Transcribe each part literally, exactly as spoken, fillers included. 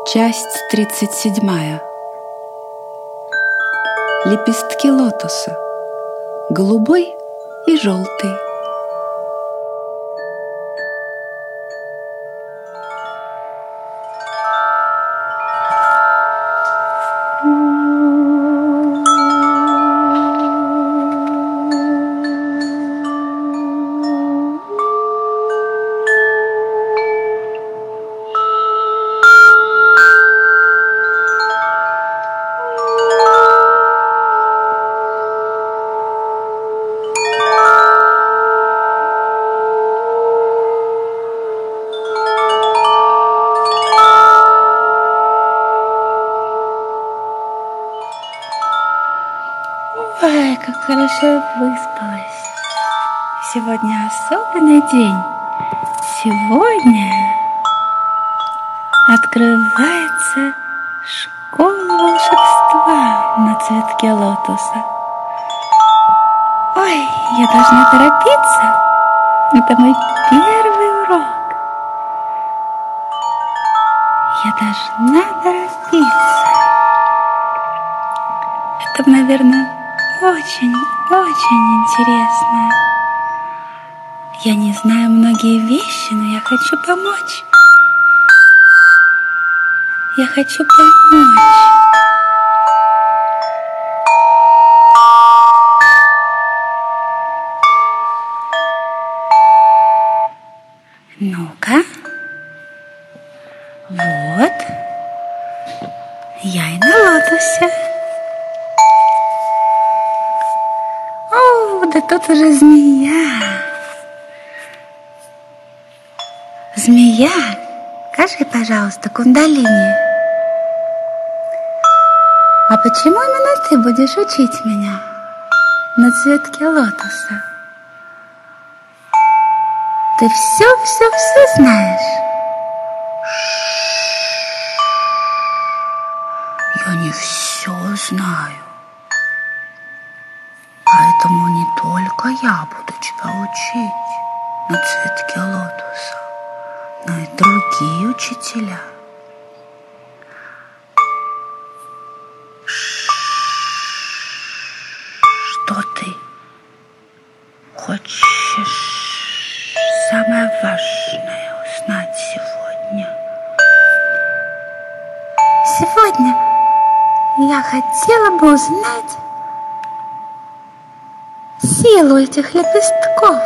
Часть тридцать седьмая. Лепестки лотоса. Голубой и желтый. Ой, как хорошо я выспалась. Сегодня особенный день. Сегодня открывается школа волшебства на цветке лотоса. Ой, я должна торопиться. Это мой первый урок. Я должна торопиться. Это, наверное, очень-очень интересно. Я не знаю многие вещи, но я хочу помочь. Я хочу помочь. Ну-ка. Вот. Я и на лотосе. О, да тут уже змея. Змея, скажи, пожалуйста, кундалини, а почему именно ты будешь учить меня на цветке лотоса? Ты все-все-все знаешь? Я не все знаю. Поэтому не только я буду тебя учить на цветке лотоса, но и другие учителя. Что ты хочешь самое важное узнать сегодня? Сегодня я хотела бы узнать силу этих лепестков.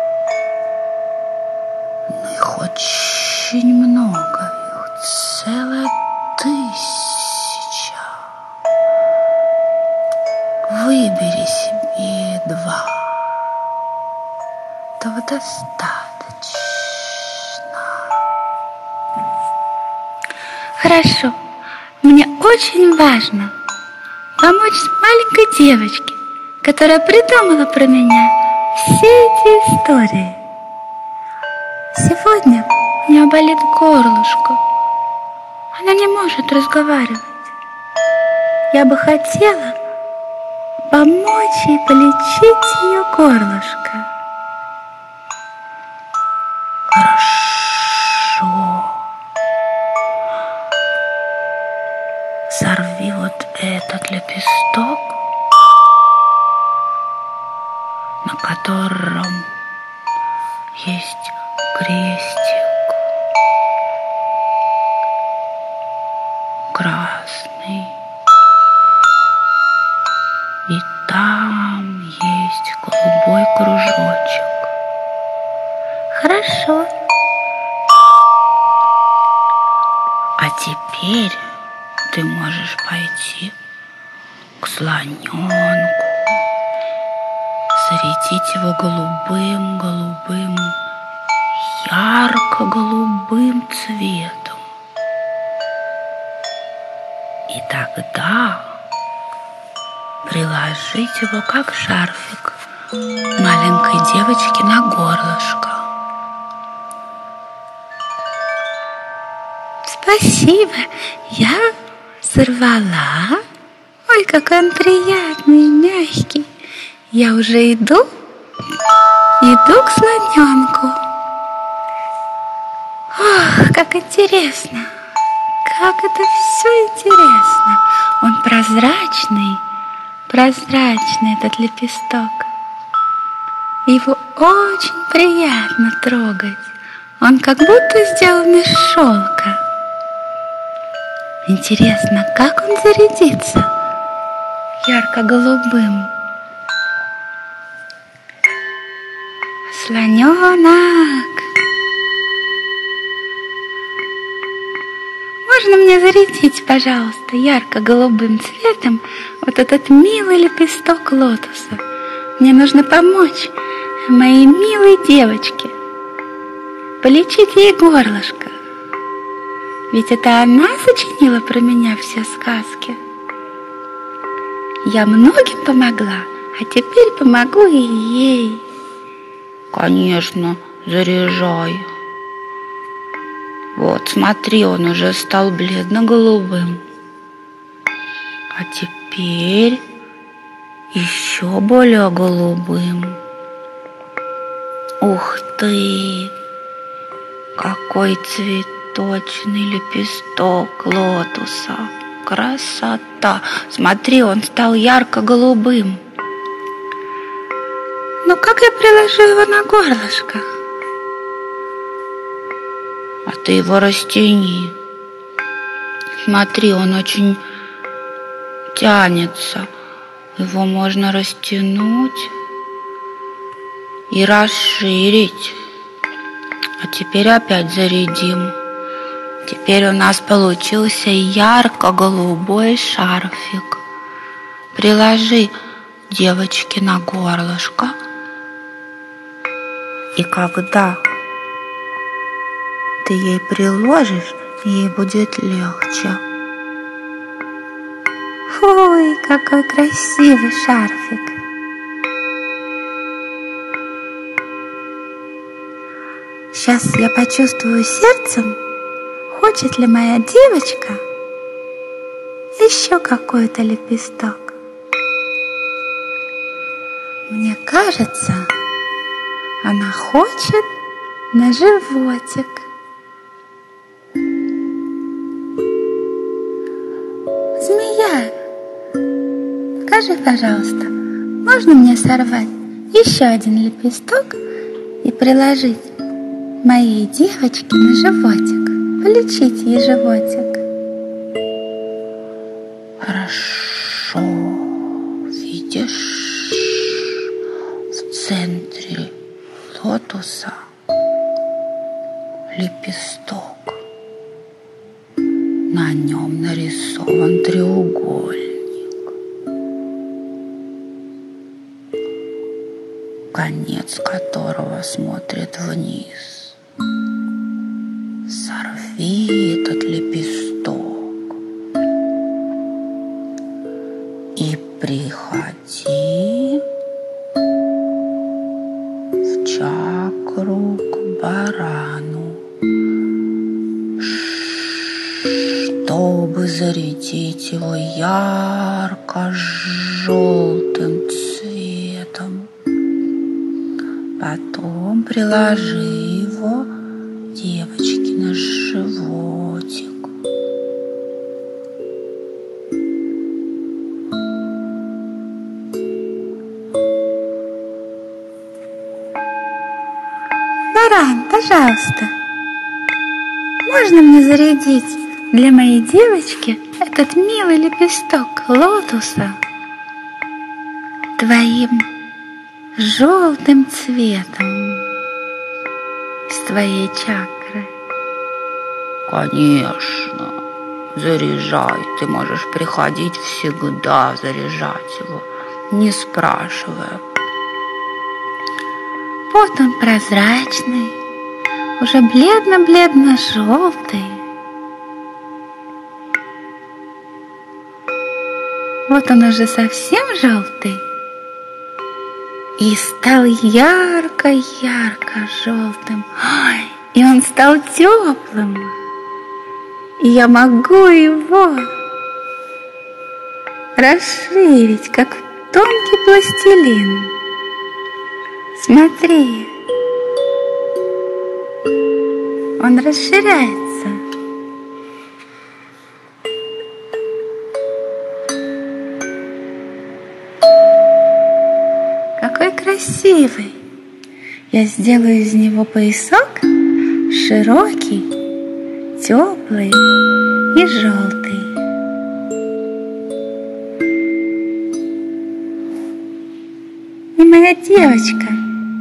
Но их очень много, их целая тысяча. Выбери себе два. Этого достаточно. Хорошо. Мне очень важно помочь маленькой девочке, которая придумала про меня все эти истории. Сегодня у нее болит горлышко. Она не может разговаривать. Я бы хотела помочь ей полечить ее горлышко. Хорошо. Сорви вот этот лепесток, на котором есть крестик красный, и там есть голубой кружочек. Хорошо. А теперь ты можешь пойти к слоненку, зарядить его голубым-голубым, ярко-голубым цветом. И тогда приложить его как шарфик маленькой девочке на горлышко. Спасибо. Я сорвала. Ой, какой он приятный, мягкий. Я уже иду, иду к слоненку. Ох, как интересно, как это все интересно. Он прозрачный, прозрачный, этот лепесток. Его очень приятно трогать. Он как будто сделан из шелка. Интересно, как он зарядится ярко-голубым? Слоненок, можно мне зарядить, пожалуйста, ярко-голубым цветом вот этот милый лепесток лотоса? Мне нужно помочь моей милой девочке, полечить ей горлышко. Ведь это она сочинила про меня все сказки. Я многим помогла, а теперь помогу и ей. Конечно, заряжай. Вот, смотри, он уже стал бледно-голубым. А теперь еще более голубым. Ух ты! Какой цветочный лепесток лотоса! Красота! Смотри, он стал ярко-голубым. Ну как я приложу его на горлышко? А ты его растяни. Смотри, он очень тянется. Его можно растянуть и расширить. А теперь опять зарядим. Теперь у нас получился ярко-голубой шарфик. Приложи девочке на горлышко. И когда ты ей приложишь, ей будет легче. Ой, какой красивый шарфик. Сейчас я почувствую сердцем, хочет ли моя девочка еще какой-то лепесток. Мне кажется, она хочет на животик. Змея, скажи, пожалуйста, можно мне сорвать еще один лепесток и приложить моей девочке на животик, полечить ей животик? Хорошо. Видишь, в центре лотоса лепесток. На нем нарисован треугольник, конец которого смотрит вниз. Сорви этот лепесток и приходи в чакру к барану, чтобы зарядить его ярко-желтым цветом. Потом приложи его девочке на животик. Баран, пожалуйста, можно мне зарядить для моей девочки этот милый лепесток лотоса твоим желтым цветом с твоей чакры? Конечно, заряжай. Ты можешь приходить всегда заряжать его, не спрашивая. Вот он прозрачный, уже бледно-бледно-желтый. Вот он уже совсем желтый и стал ярко-ярко-желтым. Ой, и он стал теплым. И я могу его расширить, как тонкий пластилин. Смотри, он расширяется. красивый. Я сделаю из него поясок широкий, теплый и желтый. И моя девочка,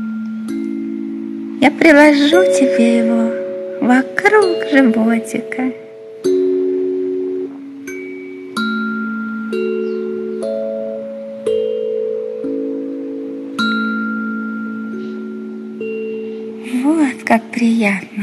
я приложу тебе его вокруг животика. Вот как приятно.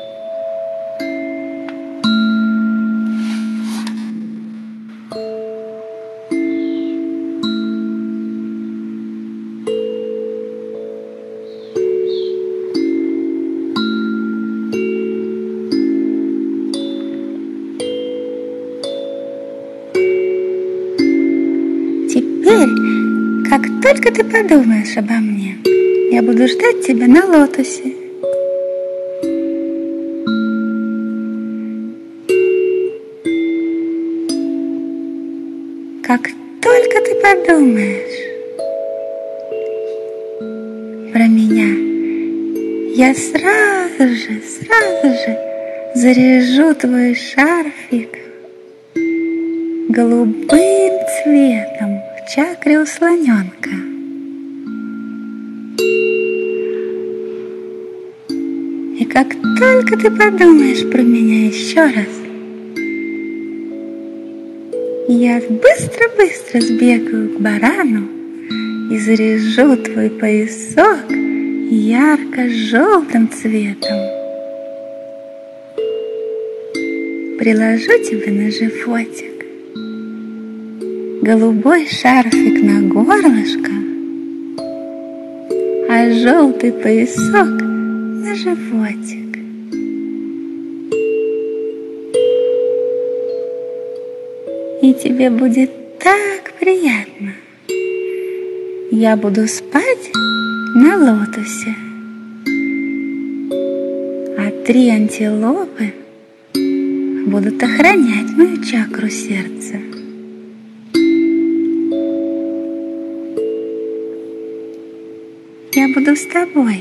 Теперь, как только ты подумаешь обо мне, я буду ждать тебя на лотосе. Как только ты подумаешь про меня, я сразу же, сразу же заряжу твой шарфик голубым цветом в чакре у слоненка. И как только ты подумаешь про меня еще раз, я быстро-быстро сбегаю к барану и заряжу твой поясок ярко-желтым цветом. Приложу тебе на животик голубой шарфик на горлышко, а желтый поясок на животик. И тебе будет так приятно. Я буду спать на лотосе, а три антилопы будут охранять мою чакру сердца. Я буду с тобой,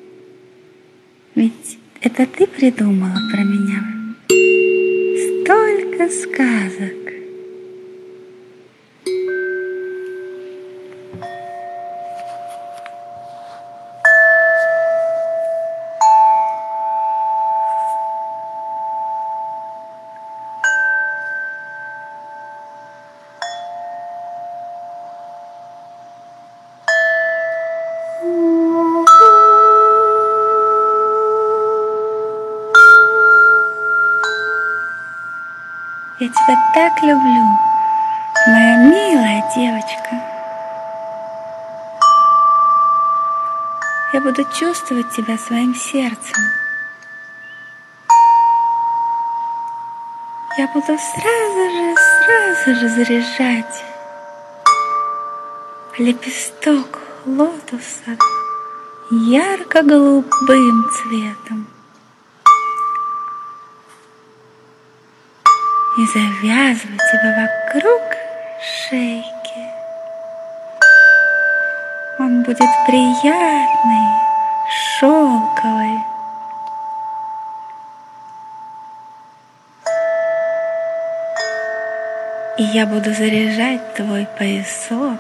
ведь это ты придумала про меня столько сказок. Я тебя так люблю, моя милая девочка. Я буду чувствовать тебя своим сердцем. Я буду сразу же, сразу же заряжать лепесток лотоса ярко-голубым цветом и завязывать его вокруг шейки. Он будет приятный, шелковый. И я буду заряжать твой поясок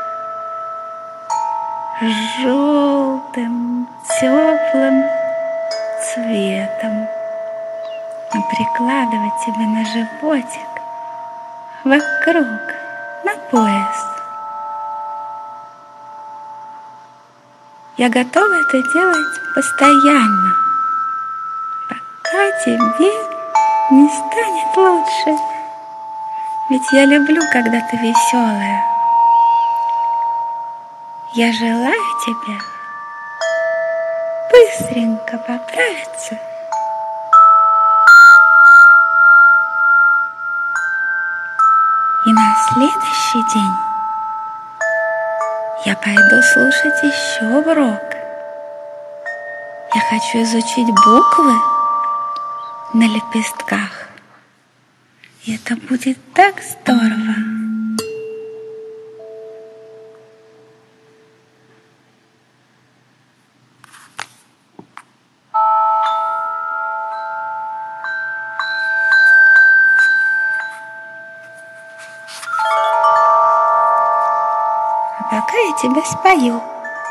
желтым, теплым цветом и прикладывать тебе на животик вокруг, на пояс. Я готова это делать постоянно, пока тебе не станет лучше. Ведь я люблю, когда ты веселая. Я желаю тебе быстренько поправиться и на следующий день я пойду слушать еще урок. Я хочу изучить буквы на лепестках. И это будет так здорово. тебе спою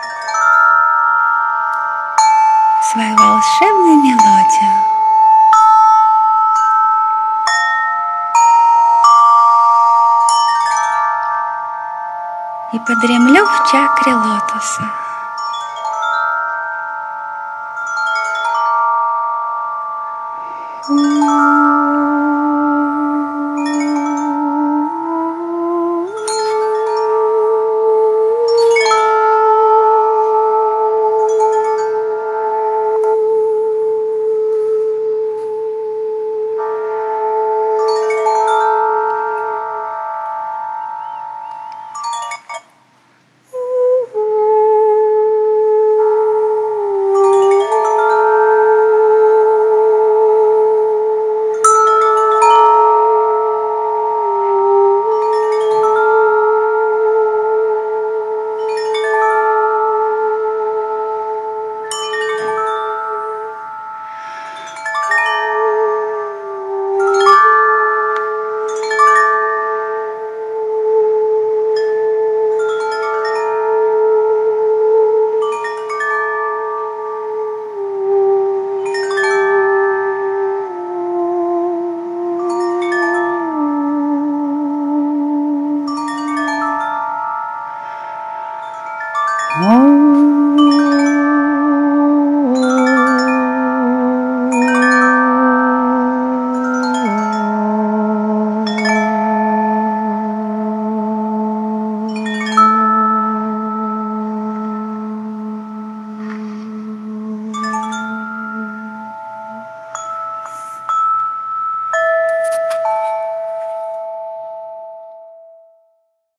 свою волшебную мелодию. И подремлю в чакре лотоса. Ooh.